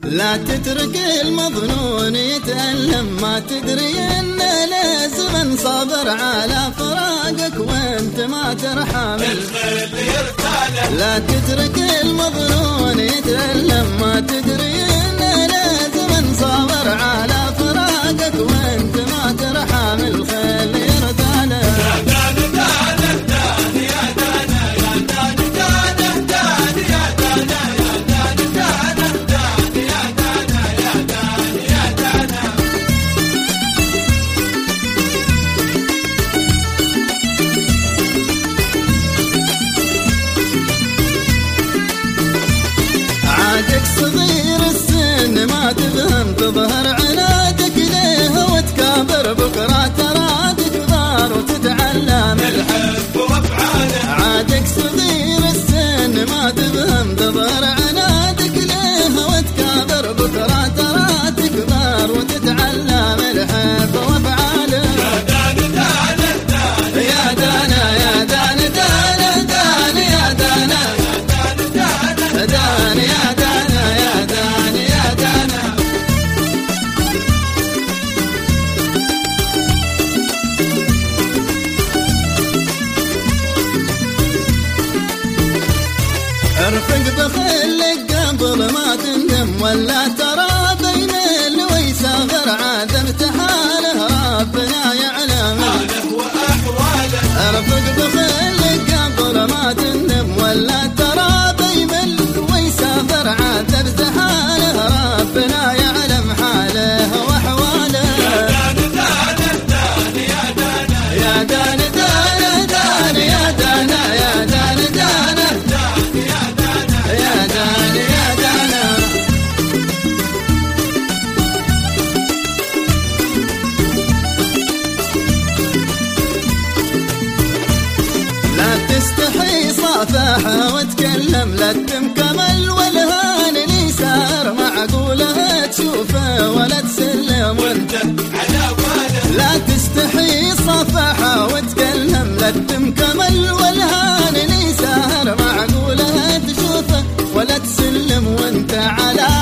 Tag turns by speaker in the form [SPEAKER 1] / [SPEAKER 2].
[SPEAKER 1] لا تترك المظنون يتألم، ما تدري ان لازم صابر على فراقك وانت ما ترحم
[SPEAKER 2] الخيل يرتاله.
[SPEAKER 1] لا تترك المظنون يتألم، ما تدري ان لازم صابر على فراقك وانت ما ترحم الخيل يرتاله. عادك صغير السن ما تفهم، تظهر عنادك ليه وتكابر، بكرة ترى تكبر وتتعلم
[SPEAKER 2] الحب وافعاله.
[SPEAKER 1] عادك صغير السن ما تفهم، تظهر عنادك ليه وتكابر، بكرة ترى تكبر وتتعلم الحب وافعاله.
[SPEAKER 2] يا دانا
[SPEAKER 1] يا دانا يا دانا دانا دانا يا دانا دانا يا دانا يا دانا يا دانا. ارفق بخلك قبل ما تندم، ولا ترى بيميل ويسافر، عاد ارتحاله ربنا يعلم
[SPEAKER 2] حاله واحواله.
[SPEAKER 1] ارفق بخلك قبل ما تندم، ولا ترى بيميل ويسافر، عاد ارتحاله ربنا يعلم حاله واحواله. يا دانا دانا دانا يا دانا يا دانا دانا يا دانا يا دانا. لا تستحي صافحه وتكلم، لا تمكمل والهان لي سار، معقوله تشوفه ولا تسلم وانت
[SPEAKER 2] على باله.
[SPEAKER 1] لا تستحي صافحه وتكلم، لا تمكمل والهان لي سار، معقوله تشوفه ولا تسلم وانت على